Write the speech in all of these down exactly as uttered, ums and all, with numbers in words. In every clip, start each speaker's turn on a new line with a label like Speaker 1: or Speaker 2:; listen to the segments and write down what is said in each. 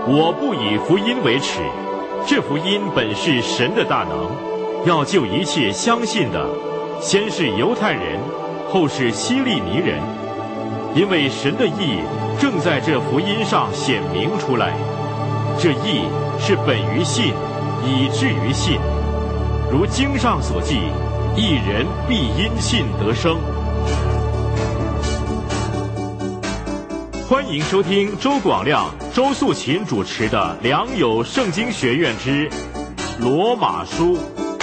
Speaker 1: 我不以福音为耻，这福音本是神的大能，要救一切相信的，先是犹太人，后是希利尼人，因为神的义正在这福音上显明出来。这义是本于信，以至于信。如经上所记，义人必因信得生。欢迎收听周广亮、周素琴主持的良友圣经学院之罗马书。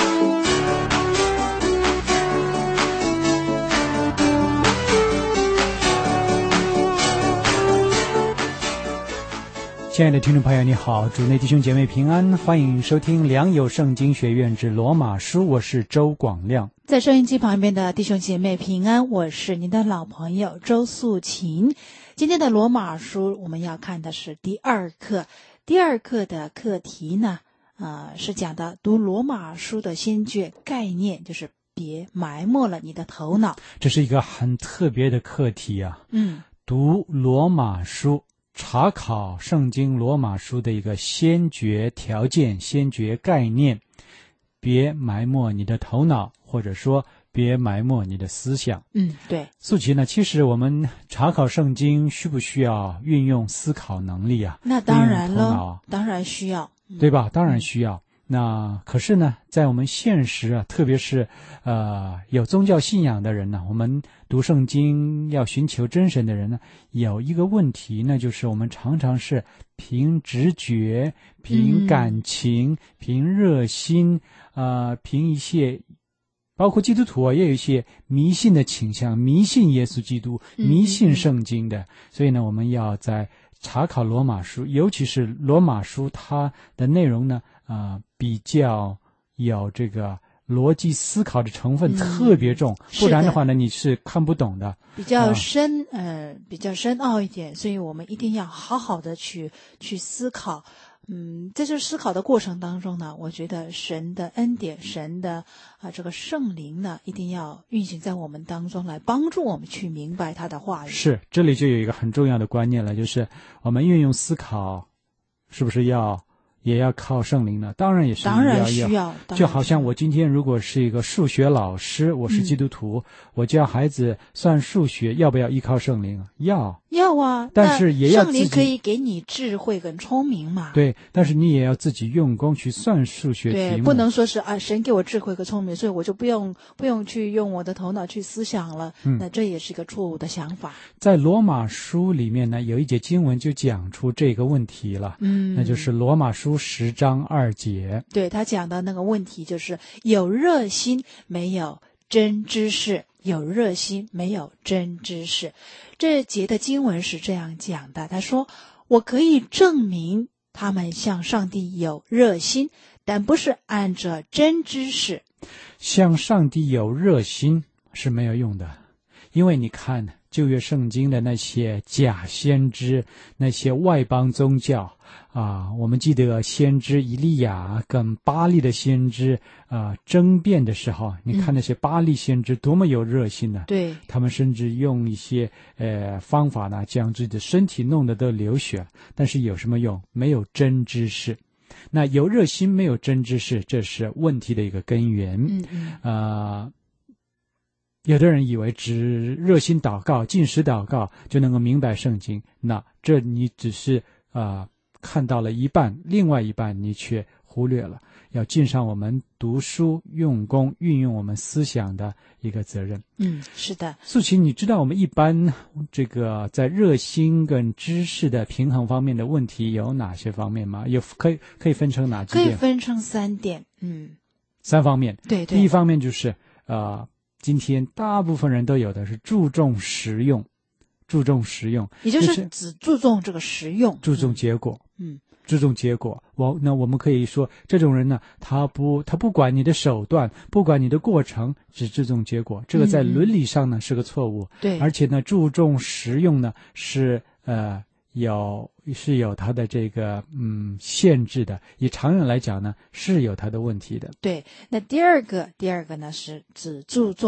Speaker 2: 亲爱的听众朋友，你好，主内弟兄姐妹平安，欢迎收听良友圣经学院之罗马书，我是周广亮。
Speaker 3: 在收音机旁边的弟兄姐妹平安，我是您的老朋友周素琴。今天的罗马书我们要看的是第二课，第二课的课题呢，呃，是讲的读罗马书的先决概念，就是别埋没了你的头脑。
Speaker 2: 这是一个很特别的课题啊。
Speaker 3: 嗯，
Speaker 2: 读罗马书，查考圣经罗马书的一个先决条件、先决概念，别埋没你的头脑，或者说别埋没你的思想。
Speaker 3: 嗯，对。
Speaker 2: 素琴呢，其实我们查考圣经需不需要运用思考能力啊？
Speaker 3: 那当然了，当然需要，
Speaker 2: 嗯、对吧？当然需要。嗯、那可是呢，在我们现实啊，特别是呃有宗教信仰的人呢，我们读圣经要寻求真神的人呢，有一个问题，那就是我们常常是凭直觉、凭感情、嗯、凭热心，呃，凭一些。包括基督徒啊，也有一些迷信的倾向，迷信耶稣基督，迷信圣经的。嗯、所以呢，我们要在查考罗马书，尤其是罗马书，它的内容呢，啊、呃，比较有这个逻辑思考的成分特别重，嗯、不然的话呢，你是看不懂的。
Speaker 3: 比较深，呃，比较深奥一点，所以我们一定要好好的去去思考。嗯，在这思考的过程当中呢，我觉得神的恩典，神的啊、呃、这个圣灵呢，一定要运行在我们当中，来帮助我们去明白他的话语。
Speaker 2: 是，这里就有一个很重要的观念了，就是我们运用思考，是不是要也要靠圣灵呢？当然也是
Speaker 3: 当然需要。
Speaker 2: 就好像我今天如果是一个数学老师，我是基督徒，嗯、我教孩子算数学，要不要依靠圣灵啊？要。
Speaker 3: 要啊，
Speaker 2: 但是也要自己，
Speaker 3: 圣灵可以给你智慧跟聪明嘛。
Speaker 2: 对，但是你也要自己用功去算数学题目。
Speaker 3: 对，不能说是啊，神给我智慧和聪明，所以我就不用不用去用我的头脑去思想了。嗯，那这也是一个错误的想法。
Speaker 2: 在罗马书里面呢，有一节经文就讲出这个问题了。嗯，那就是罗马书十章二节。
Speaker 3: 对，他讲的那个问题就是有热心没有真知识。有热心没有真知识，这节的经文是这样讲的，他说我可以证明他们向上帝有热心，但不是按着真知识。
Speaker 2: 向上帝有热心是没有用的，因为你看旧约圣经的那些假先知，那些外邦宗教啊，我们记得先知以利亚跟巴利的先知啊争辩的时候，你看那些巴利先知多么有热心呢、啊？
Speaker 3: 对、嗯，
Speaker 2: 他们甚至用一些呃方法呢，将自己的身体弄得都流血，但是有什么用？没有真知识。那有热心没有真知识，这是问题的一个根源。嗯嗯啊。呃有的人以为只热心祷告、禁食祷告就能够明白圣经，那这你只是啊、呃、看到了一半，另外一半你却忽略了，要尽上我们读书、用功、运用我们思想的一个责任。
Speaker 3: 嗯，是的。
Speaker 2: 素琴，你知道我们一般这个在热心跟知识的平衡方面的问题有哪些方面吗？有可以可以分成哪几点？
Speaker 3: 可以分成三点。嗯，
Speaker 2: 三方面。
Speaker 3: 对对。
Speaker 2: 第一方面就是呃。今天大部分人都有的是注重实用，注重实用，
Speaker 3: 也就是只注重这个实用，
Speaker 2: 注重结果，
Speaker 3: 嗯，
Speaker 2: 注重结果。我那我们可以说，这种人呢，他不他不管你的手段，不管你的过程，只注重结果。这个在伦理上呢、嗯、是个错误，
Speaker 3: 对，
Speaker 2: 而且呢，注重实用呢是呃有是有它的这个嗯限制的，以长远来讲呢是有它的问题的。
Speaker 3: 对，那第二个第二个呢是只注重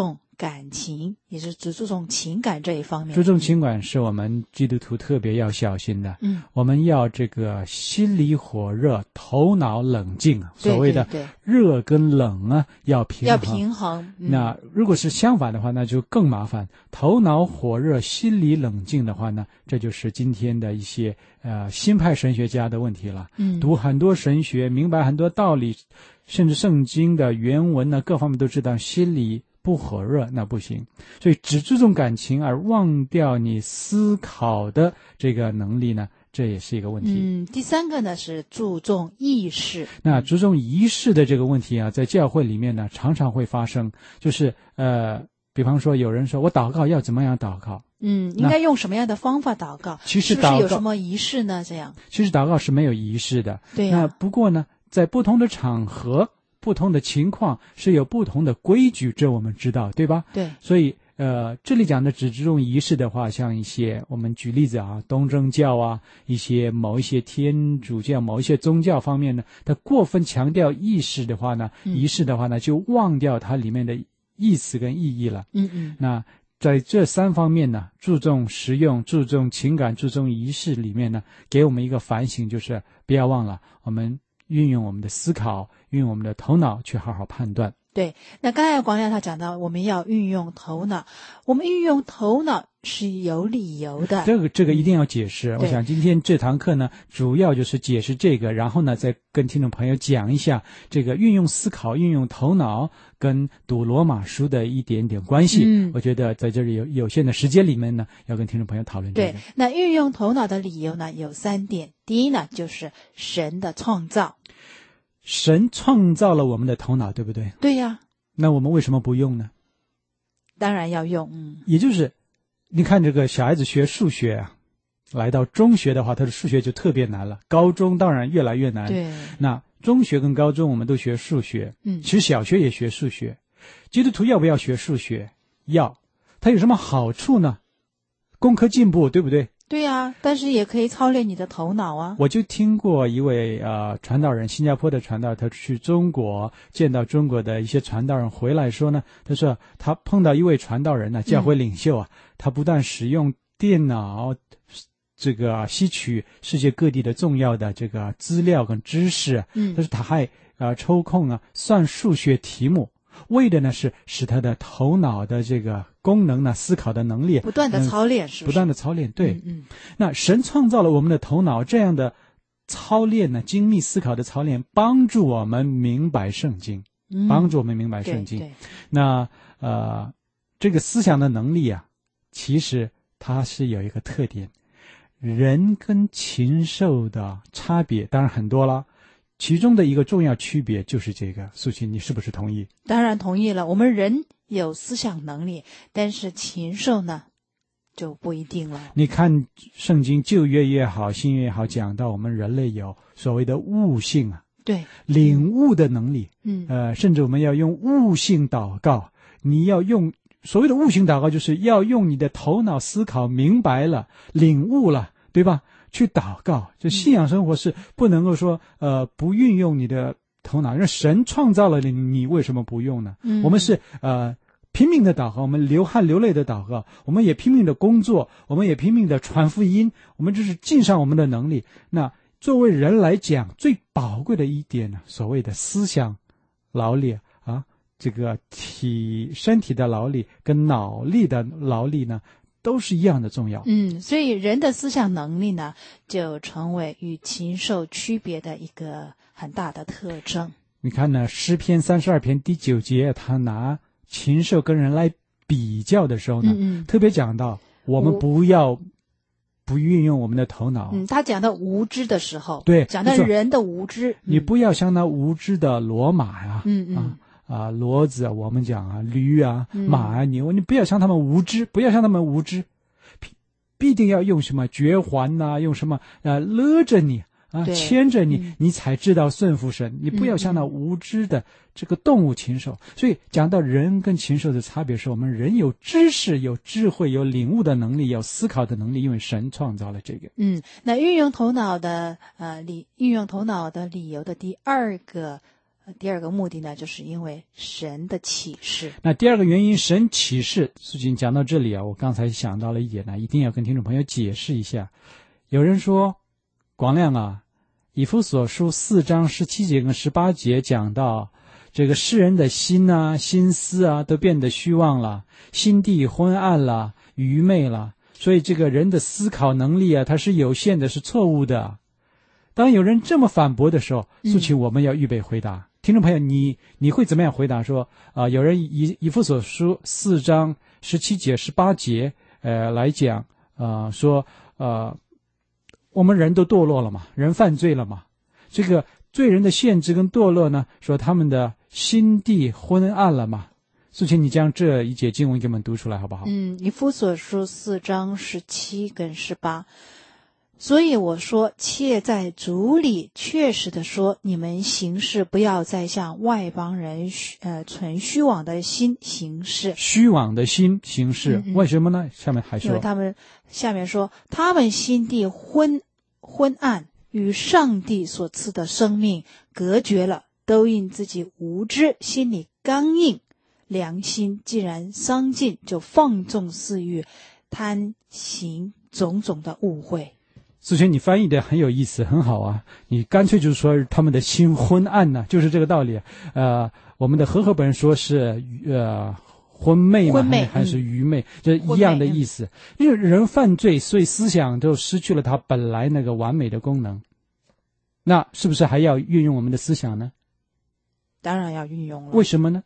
Speaker 3: 感情，也是只注重情感这一方面。
Speaker 2: 注重情感是我们基督徒特别要小心的。
Speaker 3: 嗯，
Speaker 2: 我们要这个心里火热，头脑冷静。所谓的热跟冷啊，要平衡。
Speaker 3: 要平衡。
Speaker 2: 嗯、那如果是相反的话，那就更麻烦。头脑火热，心里冷静的话呢，这就是今天的一些呃新派神学家的问题了。
Speaker 3: 嗯，
Speaker 2: 读很多神学，明白很多道理，甚至圣经的原文呢，各方面都知道，心里不火热那不行。所以只注重感情而忘掉你思考的这个能力呢，这也是一个问题。
Speaker 3: 嗯，第三个呢是注重意识。
Speaker 2: 那注重仪式的这个问题啊，在教会里面呢，常常会发生，就是呃，比方说有人说我祷告要怎么样祷告？
Speaker 3: 嗯，应该用什么样的方法祷告？
Speaker 2: 其实祷告
Speaker 3: 是不是有什么仪式呢？这样，
Speaker 2: 其实祷告是没有仪式的。
Speaker 3: 对呀、啊。
Speaker 2: 那不过呢，在不同的场合、不同的情况是有不同的规矩，这我们知道，对吧？
Speaker 3: 对。
Speaker 2: 所以呃，这里讲的只注重仪式的话，像一些我们举例子啊，东正教啊，一些某一些天主教、某一些宗教方面呢，它过分强调仪式的话呢，
Speaker 3: 嗯、
Speaker 2: 仪式的话呢，就忘掉它里面的意思跟意义了。
Speaker 3: 嗯嗯。
Speaker 2: 那在这三方面呢，注重实用、注重情感、注重仪式里面呢，给我们一个反省，就是不要忘了，我们运用我们的思考，运用我们的头脑去好好判断。
Speaker 3: 对，那刚才广亮他讲到，我们要运用头脑，我们运用头脑是有理由的。
Speaker 2: 这个这个一定要解释。我想今天这堂课呢，主要就是解释这个，然后呢，再跟听众朋友讲一下这个运用思考、运用头脑跟读罗马书的一点点关系。
Speaker 3: 嗯，
Speaker 2: 我觉得在这里有有限的时间里面呢，要跟听众朋友讨论这个。
Speaker 3: 对，那运用头脑的理由呢有三点。第一呢，就是神的创造。
Speaker 2: 神创造了我们的头脑，对不对？
Speaker 3: 对呀、啊。
Speaker 2: 那我们为什么不用呢？
Speaker 3: 当然要用。嗯，
Speaker 2: 也就是你看这个小孩子学数学啊，来到中学的话，他的数学就特别难了。高中当然越来越难。
Speaker 3: 对。
Speaker 2: 那中学跟高中我们都学数学。
Speaker 3: 嗯。
Speaker 2: 其实小学也学数学。基督徒要不要学数学？要。它有什么好处呢？功课进步，对不对？
Speaker 3: 对呀、啊，但是也可以操练你的头脑啊。
Speaker 2: 我就听过一位呃传道人，新加坡的传道，他去中国见到中国的一些传道人回来说呢，他说他碰到一位传道人呢，教会领袖啊，嗯、他不但使用电脑这个吸取世界各地的重要的这个资料跟知识，
Speaker 3: 嗯，
Speaker 2: 但是他还呃抽空啊算数学题目。为的呢是使他的头脑的这个功能呢，思考的能力
Speaker 3: 不断的操练，是不是？
Speaker 2: 不断的操练，对。
Speaker 3: 嗯嗯。
Speaker 2: 那神创造了我们的头脑，这样的操练呢，精密思考的操练，帮助我们明白圣经，
Speaker 3: 嗯、
Speaker 2: 帮助我们明白圣经。
Speaker 3: 对对。
Speaker 2: 那呃，这个思想的能力啊，其实它是有一个特点，人跟禽兽的差别当然很多了。其中的一个重要区别就是这个，素琴，你是不是同意？
Speaker 3: 当然同意了。我们人有思想能力，但是禽兽呢，就不一定了。
Speaker 2: 你看圣经旧约也好，新约也好，讲到我们人类有所谓的悟性啊，
Speaker 3: 对，
Speaker 2: 领悟的能力。
Speaker 3: 嗯，
Speaker 2: 呃，甚至我们要用悟性祷告。你要用所谓的悟性祷告，就是要用你的头脑思考明白了，领悟了，对吧？去祷告，就信仰生活是不能够说呃不运用你的头脑，因为神创造了你，你为什么不用呢？
Speaker 3: 嗯、
Speaker 2: 我们是呃拼命的祷告，我们流汗流泪的祷告，我们也拼命的工作，我们也拼命的传福音，我们这是尽上我们的能力。那作为人来讲，最宝贵的一点呢，所谓的思想劳力啊，这个体身体的劳力跟脑力的劳力呢，都是一样的重要。
Speaker 3: 嗯，所以人的思想能力呢，就成为与禽兽区别的一个很大的特征。
Speaker 2: 你看呢，诗篇三十二篇第九节，他拿禽兽跟人来比较的时候呢，
Speaker 3: 嗯嗯
Speaker 2: 特别讲到我们不要不运用我们的头脑。
Speaker 3: 嗯，他讲到无知的时候，
Speaker 2: 对，
Speaker 3: 讲到人的无知，
Speaker 2: 你不要像那无知的骡马呀，
Speaker 3: 嗯嗯。
Speaker 2: 啊啊，骡子啊，我们讲啊，驴啊，
Speaker 3: 嗯、
Speaker 2: 马啊，牛，你不要像他们无知，不要像他们无知，必必定要用什么绝环呐、啊，用什么呃勒着你啊，牵着你，
Speaker 3: 嗯、
Speaker 2: 你才知道顺服神。你不要像那无知的这个动物禽兽。嗯、所以讲到人跟禽兽的差别是，我们人有知识、有智慧、有领悟的能力、有思考的能力，因为神创造了这个。
Speaker 3: 嗯，那运用头脑的呃理，运用头脑的理由的第二个。 第二个目的呢，就是因为神的启示。
Speaker 2: 那第二个原因，神启示，苏锦讲到这里啊，我刚才想到了一点呢，一定要跟听众朋友解释一下。有人说，广亮啊，以弗所书四章十七节跟十八节讲到，这个世人的心啊、心思啊，都变得虚妄了，心地昏暗了，愚昧了，所以这个人的思考能力啊，它是有限的，是错误的。当有人这么反驳的时候，苏琴，我们要预备回答。嗯听众朋友，你你会怎么样回答说啊、呃？有人以以弗所书四章十七节、十八节，呃，来讲啊、呃，说呃，我们人都堕落了嘛，人犯罪了嘛。这个罪人的限制跟堕落呢，说他们的心地昏暗了嘛。苏琴，你将这一节经文给我们读出来好不好？
Speaker 3: 嗯，以弗所书四章十七跟十八。所以我说，妾在主里确实的说，你们行事不要再像外邦人呃存虚妄的心行事。
Speaker 2: 虚妄的心行事，嗯嗯为什么呢？下面还说，
Speaker 3: 因为他们下面说，他们心地昏昏暗，与上帝所赐的生命隔绝了，都因自己无知，心里刚硬，良心既然丧尽，就放纵私欲，贪行种种的误会。
Speaker 2: 思璇，你翻译的很有意思，很好啊！你干脆就是说他们的心昏暗呢、啊，就是这个道理。呃，我们的和合本说是呃昏昧嘛，
Speaker 3: 昏昧
Speaker 2: 还是愚昧，这、嗯、一样的意思。因为人犯罪，所以思想就失去了它本来那个完美的功能。那是不是还要运用我们的思想呢？
Speaker 3: 当然要运用了。
Speaker 2: 为什么呢？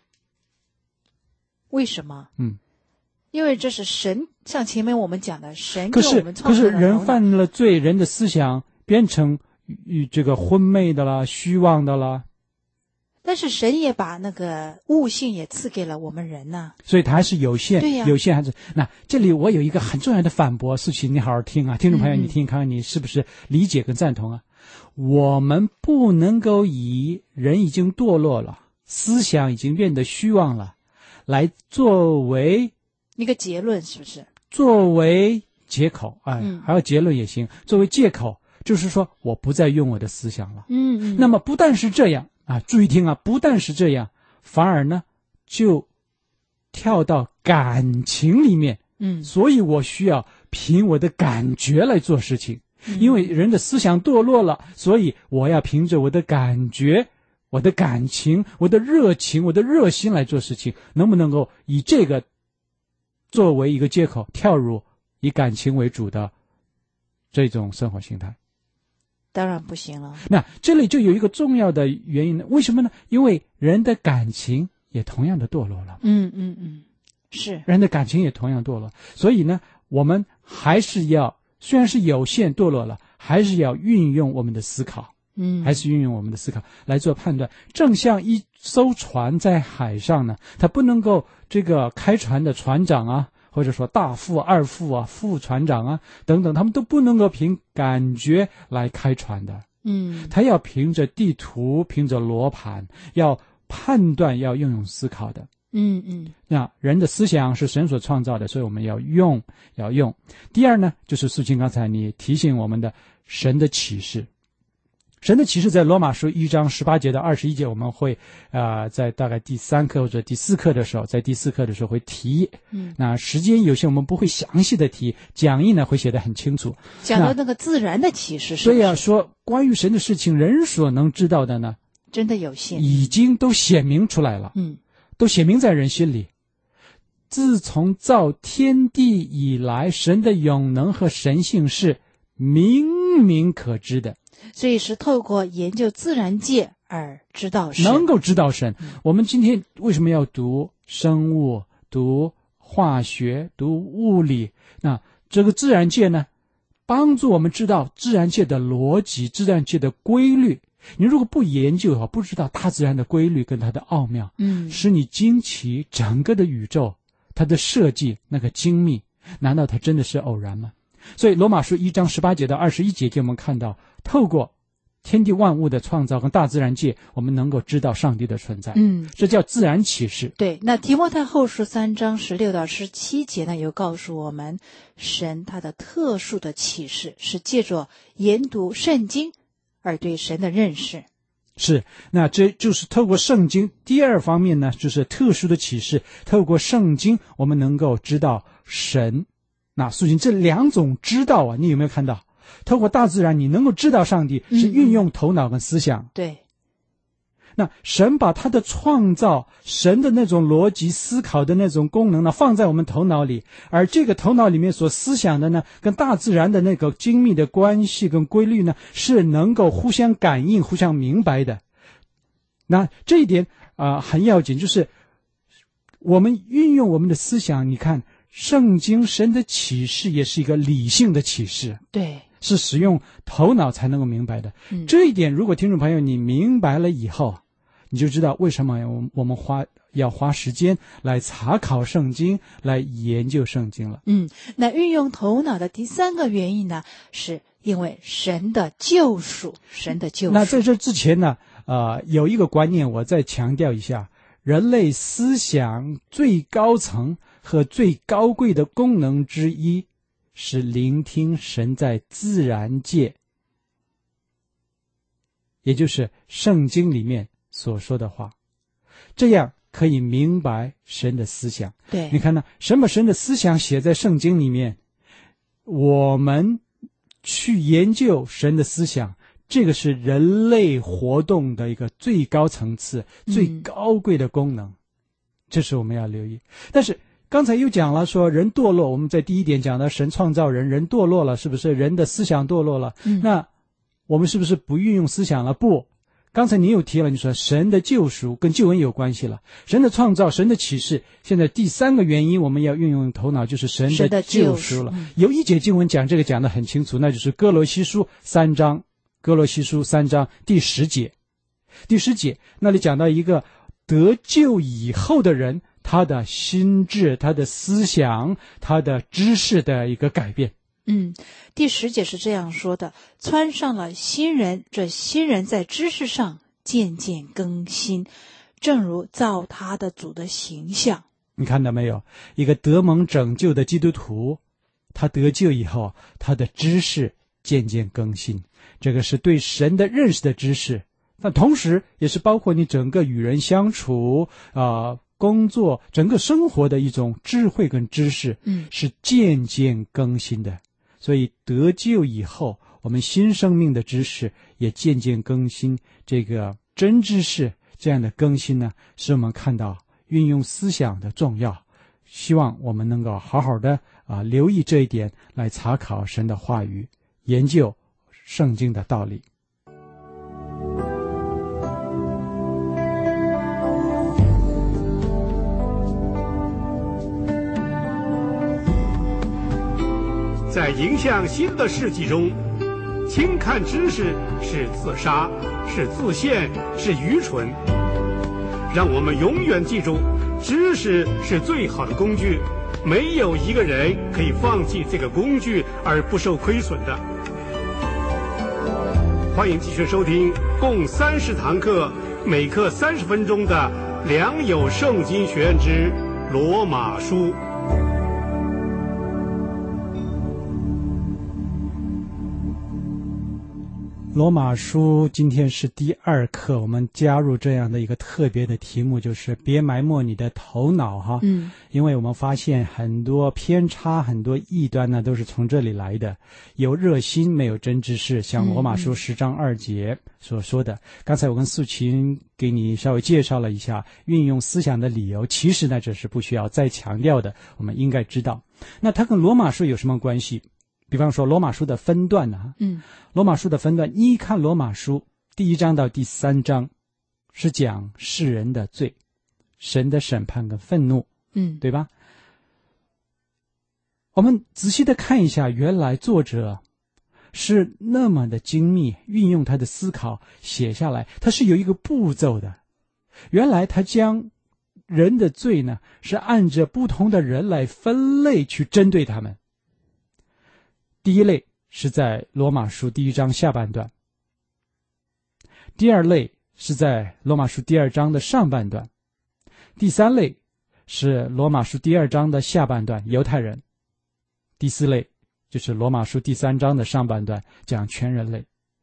Speaker 3: 为什么？
Speaker 2: 嗯。
Speaker 3: 因为这是神，像前面我们讲的，神
Speaker 2: 可是
Speaker 3: 给我们创造的。
Speaker 2: 可是人犯了罪，人的思想变成与这个昏昧的啦、虚妄的啦。
Speaker 3: 但是神也把那个悟性也赐给了我们人呐、啊，
Speaker 2: 所以它还是有限，
Speaker 3: 对呀、啊，
Speaker 2: 有限还是。那这里我有一个很重要的反驳，思琪，你好好听啊，听众朋友，你听看看你是不是理解跟赞同啊？嗯、我们不能够以人已经堕落了，思想已经变得虚妄了，来作为。
Speaker 3: 一个结论是不是？
Speaker 2: 作为借口，哎，
Speaker 3: 嗯、
Speaker 2: 还有结论也行。作为借口，就是说我不再用我的思想了。
Speaker 3: 嗯嗯。
Speaker 2: 那么不但是这样啊，注意听啊，不但是这样，反而呢，就跳到感情里面。
Speaker 3: 嗯。
Speaker 2: 所以我需要凭我的感觉来做事情，嗯、因为人的思想堕落了，所以我要凭着我的感觉。我的感情，我的热情，我的热心来做事情，能不能够以这个作为一个借口跳入以感情为主的这种生活形态？
Speaker 3: 当然不行了。
Speaker 2: 那这里就有一个重要的原因，为什么呢？因为人的感情也同样的堕落了。
Speaker 3: 嗯嗯嗯，是
Speaker 2: 人的感情也同样堕落，所以呢，我们还是要虽然是有限堕落了，还是要运用我们的思考。
Speaker 3: 嗯，
Speaker 2: 还是运用我们的思考来做判断。正像一艘船在海上呢，它不能够这个开船的船长啊，或者说大副、二副啊、副船长啊等等，他们都不能够凭感觉来开船的。
Speaker 3: 嗯，
Speaker 2: 他要凭着地图，凭着罗盘，要判断，要运用思考的。
Speaker 3: 嗯嗯，
Speaker 2: 那人的思想是神所创造的，所以我们要用，要用。第二呢，就是素清刚才你提醒我们的神的启示。神的启示在罗马书一章十八节到二十一节，我们会啊、呃、在大概第三课或者第四课的时候，在第四课的时候会提。
Speaker 3: 嗯，
Speaker 2: 那时间有限，我们不会详细的提，讲义呢会写得很清楚。
Speaker 3: 讲到那个自然的启示是不是？
Speaker 2: 所以啊，说关于神的事情，人所能知道的呢，
Speaker 3: 真的有限，
Speaker 2: 已经都显明出来了。
Speaker 3: 嗯，
Speaker 2: 都显明在人心里。自从造天地以来，神的永能和神性是明明可知的。
Speaker 3: 所以是透过研究自然界而知道神，
Speaker 2: 能够知道神。嗯、我们今天为什么要读生物、读化学、读物理？那这个自然界呢，帮助我们知道自然界的逻辑、自然界的规律。你如果不研究的话，不知道大自然的规律跟它的奥妙，
Speaker 3: 嗯，使
Speaker 2: 你惊奇整个的宇宙，它的设计那个精密，难道它真的是偶然吗？所以罗马书一章十八节到二十一节给我们看到，透过天地万物的创造跟大自然界，我们能够知道上帝的存在。
Speaker 3: 嗯，
Speaker 2: 这叫自然启示。
Speaker 3: 对，那提摩太后书三章十六到十七节呢，有告诉我们，神他的特殊的启示是借着研读圣经而对神的认识。
Speaker 2: 是，那这就是透过圣经。第二方面呢，就是特殊的启示，透过圣经我们能够知道神。那素琴这两种知道啊，你有没有看到？透过大自然你能够知道上帝，是运用头脑跟思想。
Speaker 3: 嗯、对。
Speaker 2: 那神把他的创造，神的那种逻辑思考的那种功能呢，放在我们头脑里，而这个头脑里面所思想的呢，跟大自然的那个精密的关系跟规律呢，是能够互相感应、互相明白的。那这一点啊、呃、很要紧，就是我们运用我们的思想，你看圣经神的启示也是一个理性的启示。
Speaker 3: 对。
Speaker 2: 是使用头脑才能够明白的。嗯、这一点如果听众朋友你明白了以后，你就知道为什么我们花要花时间来查考圣经，来研究圣经了。
Speaker 3: 嗯，那运用头脑的第三个原因呢，是因为神的救赎，神的救赎。
Speaker 2: 那在这之前呢，呃，有一个观念我再强调一下，人类思想最高层和最高贵的功能之一是聆听神在自然界，也就是圣经里面所说的话，这样可以明白神的思想。
Speaker 3: 对，
Speaker 2: 你看呢，什么神的思想写在圣经里面，我们去研究神的思想，这个是人类活动的一个最高层次、嗯、最高贵的功能，这是我们要留意。但是刚才又讲了说人堕落，我们在第一点讲到神创造人，人堕落了，是不是人的思想堕落了？嗯，那我们是不是不运用思想了？不，刚才你有提了，你说神的救赎跟救恩有关系了，神的创造，神的启示。现在第三个原因我们要运用头脑，就是神的救赎了。嗯、有一节经文讲这个讲得很清楚，那就是哥罗西书三章，哥罗西书三章第十节，第十节那里讲到一个得救以后的人，他的心智、他的思想、他的知识的一个改变。
Speaker 3: 嗯，第十节是这样说的：穿上了新人，这新人在知识上渐渐更新，正如造他的主的形象。
Speaker 2: 你看到没有？一个得蒙拯救的基督徒，他得救以后，他的知识渐渐更新，这个是对神的认识的知识，但同时也是包括你整个与人相处啊、呃、工作整个生活的一种智慧跟知识，嗯，是渐渐更新的。所以得救以后，我们新生命的知识也渐渐更新。这个真知识这样的更新呢，使我们看到运用思想的重要。希望我们能够好好的啊、呃、留意这一点，来查考神的话语，研究圣经的道理。
Speaker 4: 在迎向新的世纪中，轻看知识是自杀，是自陷，是愚蠢。让我们永远记住，知识是最好的工具，没有一个人可以放弃这个工具而不受亏损的。欢迎继续收听共三十堂课，每课三十分钟的良友圣经学院之罗马书。
Speaker 2: 罗马书今天是第二课，我们加入这样的一个特别的题目，就是别埋没你的头脑哈。嗯，因为我们发现很多偏差，很多异端呢，都是从这里来的。有热心，没有真知识，像罗马书十章二节所说的。嗯、刚才我跟素琴给你稍微介绍了一下运用思想的理由，其实呢这是不需要再强调的，我们应该知道。那它跟罗马书有什么关系？比方说罗马书的分段呢、啊，嗯，罗马书的分段，你一看罗马书第一章到第三章是讲世人的罪、神的审判跟愤怒，嗯，对吧？我们仔细的看一下，原来作者是那么的精密，运用他的思考写下来，他是有一个步骤的。原来他将人的罪呢，是按着不同的人来分类去针对他们。第一类是在罗马书第一章下半段，第二类是在罗马书第二章的上半段，第三类是罗马书第二章的下半段，犹太人，第四类就是罗马书第三章的上半段，讲全人类。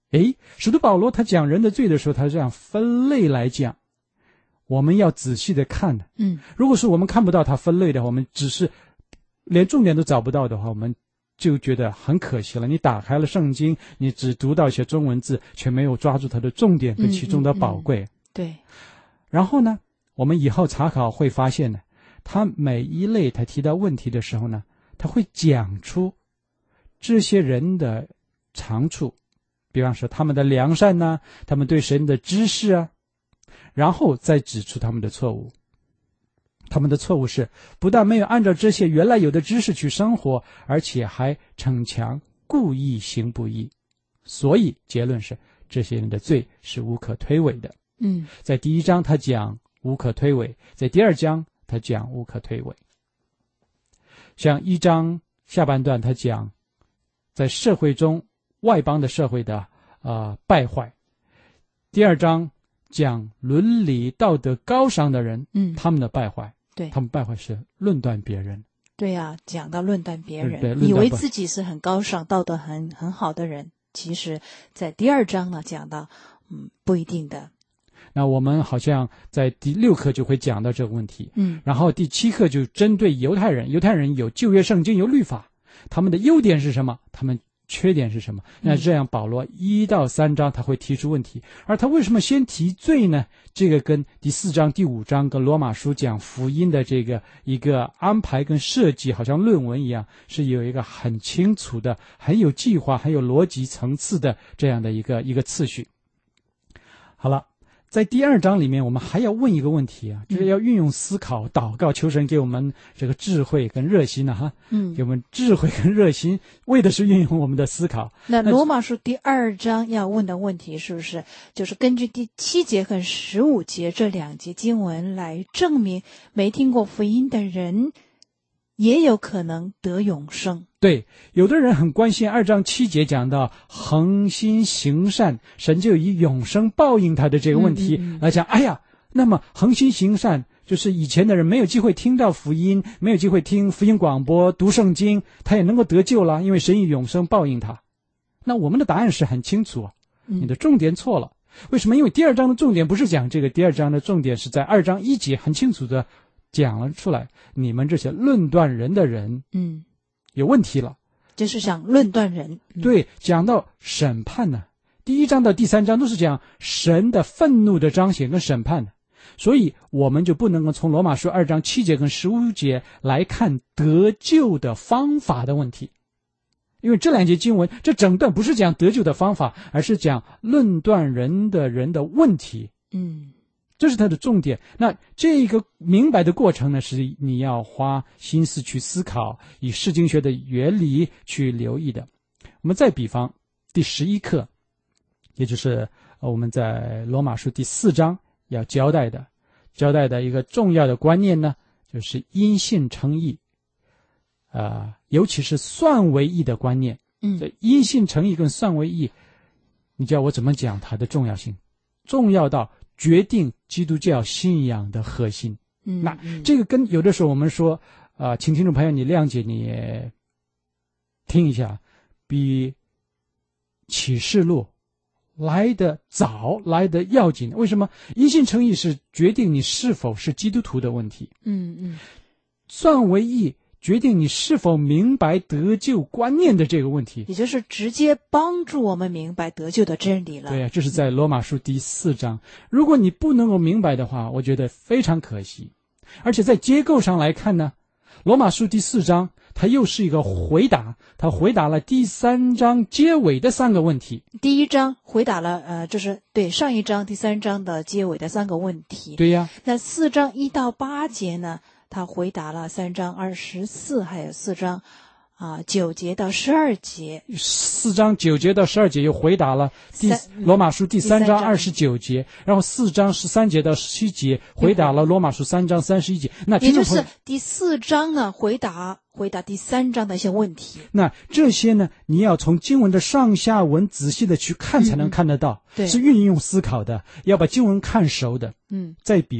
Speaker 2: 诶，使徒保罗他讲人的罪的时候，他这样分类来讲，我们要仔细的看的。
Speaker 3: 嗯，
Speaker 2: 如果是我们看不到他分类的话，我们只是连重点都找不到的话，我们就觉得很可惜了。你打开了圣经，你只读到一些中文字，却没有抓住它的重点跟其中的宝贵。
Speaker 3: 嗯嗯嗯、对。
Speaker 2: 然后呢，我们以后查考会发现呢，他每一类他提到问题的时候呢，他会讲出这些人的长处，比方说他们的良善呢、啊，他们对神的知识啊，然后再指出他们的错误。他们的错误是不但没有按照这些原来有的知识去生活，而且还逞强故意行不义。所以结论是这些人的罪是无可推诿的。
Speaker 3: 嗯，
Speaker 2: 在第一章他讲无可推诿，在第二章他讲无可推诿。像一章下半段他讲在社会中外邦的社会的呃败坏，第二章讲伦理道德高尚的人，
Speaker 3: 嗯，
Speaker 2: 他们的败坏，
Speaker 3: 对，
Speaker 2: 他们败坏是论断别人。
Speaker 3: 对呀、啊，讲到论断别人，
Speaker 2: 对对，
Speaker 3: 以为自己是很高尚、道德很很好的人，其实，在第二章呢讲到，嗯，不一定的。
Speaker 2: 那我们好像在第六课就会讲到这个问题，
Speaker 3: 嗯，
Speaker 2: 然后第七课就针对犹太人，犹太人有旧约圣经，有律法，他们的优点是什么？他们缺点是什么？那这样保罗一到三章他会提出问题，而他为什么先提罪呢？这个跟第四章、第五章跟罗马书讲福音的这个一个安排跟设计，好像论文一样，是有一个很清楚的、很有计划、很有逻辑层次的这样的一个一个次序。好了，在第二章里面，我们还要问一个问题啊，就是要运用思考、祷告，求神给我们这个智慧跟热心呢、啊，哈，
Speaker 3: 嗯，
Speaker 2: 给我们智慧跟热心，为的是运用我们的思考。
Speaker 3: 那罗马书第二章要问的问题，是不是就是根据第七节和十五节这两节经文来证明，没听过福音的人也有可能得永生？
Speaker 2: 对，有的人很关心二章七节讲到恒心行善，神就以永生报应他的这个问题
Speaker 3: 嗯嗯嗯
Speaker 2: 来讲。哎呀，那么恒心行善就是以前的人没有机会听到福音，没有机会听福音广播、读圣经，他也能够得救了，因为神以永生报应他。那我们的答案是很清楚啊，你的重点错了。为什么？因为第二章的重点不是讲这个，第二章的重点是在二章一节很清楚的讲了出来，你们这些论断人的人，
Speaker 3: 嗯，
Speaker 2: 有问题了，
Speaker 3: 就是想论断人。嗯、
Speaker 2: 对，讲到审判呢，第一章到第三章都是讲神的愤怒的彰显跟审判的，所以我们就不能够从罗马书二章七节跟十五节来看得救的方法的问题，因为这两节经文，这整段不是讲得救的方法，而是讲论断人的人的问题。
Speaker 3: 嗯。
Speaker 2: 这是它的重点。那这个明白的过程呢，是你要花心思去思考，以释经学的原理去留意的。我们再比方第十一课，也就是我们在罗马书第四章要交代的交代的一个重要的观念呢，就是因信称义，呃，尤其是算为义的观念。
Speaker 3: 嗯，
Speaker 2: 这因信称义跟算为义，你叫我怎么讲它的重要性？重要到决定基督教信仰的核心。
Speaker 3: 嗯，
Speaker 2: 那这个跟有的时候我们说，啊、呃，请听众朋友你谅解，你也听一下，比启示录来得早，来得要紧。为什么？因信称义是决定你是否是基督徒的问题。
Speaker 3: 嗯嗯，
Speaker 2: 算为义决定你是否明白得救观念的这个问题，
Speaker 3: 也就是直接帮助我们明白得救的真理了。
Speaker 2: 对啊，这是在罗马书第四章。如果你不能够明白的话，我觉得非常可惜。而且在结构上来看呢，罗马书第四章它又是一个回答，它回答了第三章结尾的三个问题。
Speaker 3: 第一章回答了呃，就是对上一章第三章的结尾的三个问题。
Speaker 2: 对呀，
Speaker 3: 那四章一到八节呢，他回答了三章二十四，还有四章啊九节到十二节。
Speaker 2: 四章九节到十二节又回答了第罗马书第三章二十九节，然后四章十三节到十七节回答了罗马书三章三十一节。那
Speaker 3: 也就是第四章呢，回答回答第三章的一些问题。
Speaker 2: 那这些呢，你要从经文的上下文仔细的去看才能看得到，
Speaker 3: 嗯、对，
Speaker 2: 是运用思考的，要把经文看熟的。
Speaker 3: 嗯，
Speaker 2: 再比方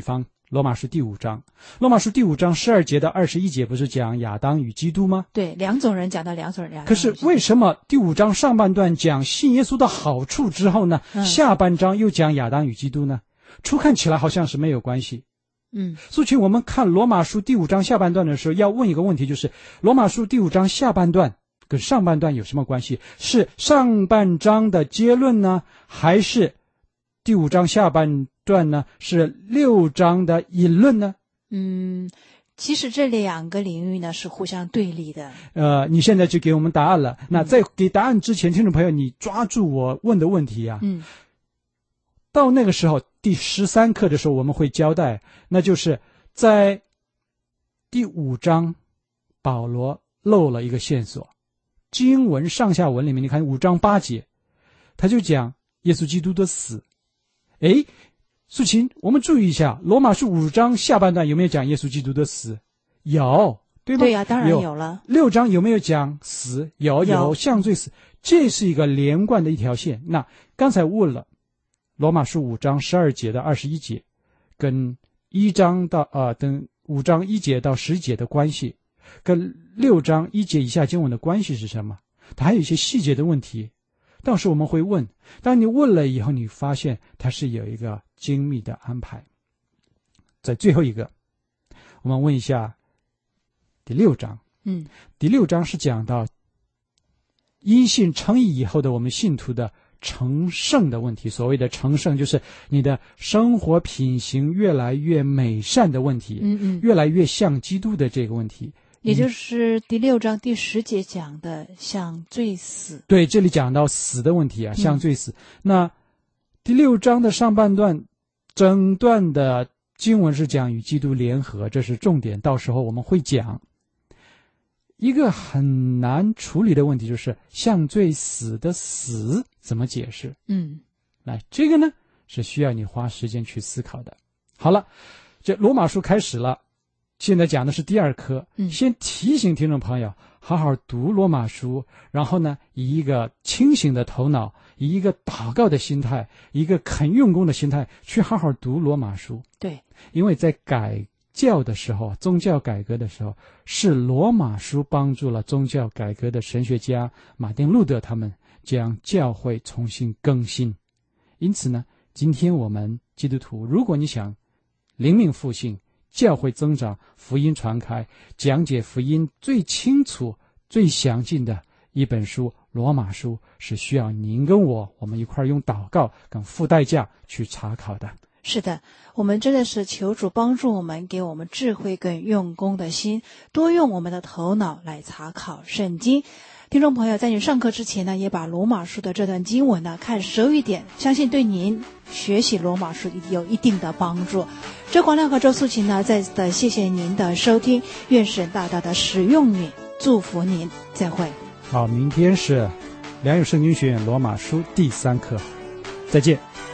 Speaker 2: 罗马书第五章，罗马书第五章十二节到二十一节不是讲亚当与基督吗？
Speaker 3: 对，两种人讲到两种人。
Speaker 2: 可是为什么第五章上半段讲信耶稣的好处之后呢，嗯、下半章又讲亚当与基督呢？初看起来好像是没有关系。
Speaker 3: 嗯，
Speaker 2: 所以我们看罗马书第五章下半段的时候，要问一个问题，就是罗马书第五章下半段跟上半段有什么关系？是上半章的结论呢，还是第五章下半段呢是六章的引论呢？
Speaker 3: 嗯，其实这两个领域呢是互相对立的。
Speaker 2: 呃，你现在就给我们答案了。那在给答案之前，听众朋友，你抓住我问的问题啊。
Speaker 3: 嗯。
Speaker 2: 到那个时候，第十三课的时候，我们会交代，那就是在第五章，保罗漏了一个线索。经文上下文里面，你看五章八节，他就讲耶稣基督的死。诶，素琴，我们注意一下，罗马书五章下半段有没有讲耶稣基督的死？有，对吗？
Speaker 3: 对呀、啊，当然有了。
Speaker 2: 六章有没有讲死？有，有，有像罪死，这是一个连贯的一条线。那刚才问了。罗马书五章十二节到二十一节，跟一章到呃等五章一节到十节的关系，跟六章一节以下经文的关系是什么？它还有一些细节的问题，到时我们会问。当你问了以后，你发现它是有一个精密的安排。在最后一个，我们问一下第六章。
Speaker 3: 嗯，
Speaker 2: 第六章是讲到因信称义以后的我们信徒的成圣的问题。所谓的成圣，就是你的生活品行越来越美善的问题，
Speaker 3: 嗯嗯，
Speaker 2: 越来越像基督的这个问题，
Speaker 3: 也就是第六章第十节讲的像罪死。
Speaker 2: 对，这里讲到死的问题啊，像罪死。嗯、那第六章的上半段，整段的经文是讲与基督联合，这是重点，到时候我们会讲。一个很难处理的问题就是像罪死的死怎么解释？
Speaker 3: 嗯，
Speaker 2: 来，这个呢是需要你花时间去思考的。好了，这罗马书开始了，现在讲的是第二课。
Speaker 3: 嗯，
Speaker 2: 先提醒听众朋友好好读罗马书，然后呢以一个清醒的头脑，以一个祷告的心态，一个肯用功的心态去好好读罗马书。
Speaker 3: 对，
Speaker 2: 因为在改教的时候，宗教改革的时候，是罗马书帮助了宗教改革的神学家马丁路德他们将教会重新更新。因此呢，今天我们基督徒，如果你想灵命复兴，教会增长，福音传开，讲解福音最清楚最详尽的一本书罗马书，是需要您跟我我们一块用祷告跟付代价去查考的。
Speaker 3: 是的，我们真的是求主帮助我们，给我们智慧跟用功的心，多用我们的头脑来查考圣经。听众朋友，在你上课之前呢，也把罗马书的这段经文呢看熟一点，相信对您学习罗马书有一定的帮助。这黄亮和周素琴呢，再次的谢谢您的收听，愿神大大的使用你，祝福您，再会。
Speaker 2: 好，明天是良友圣经学院罗马书第三课，再见。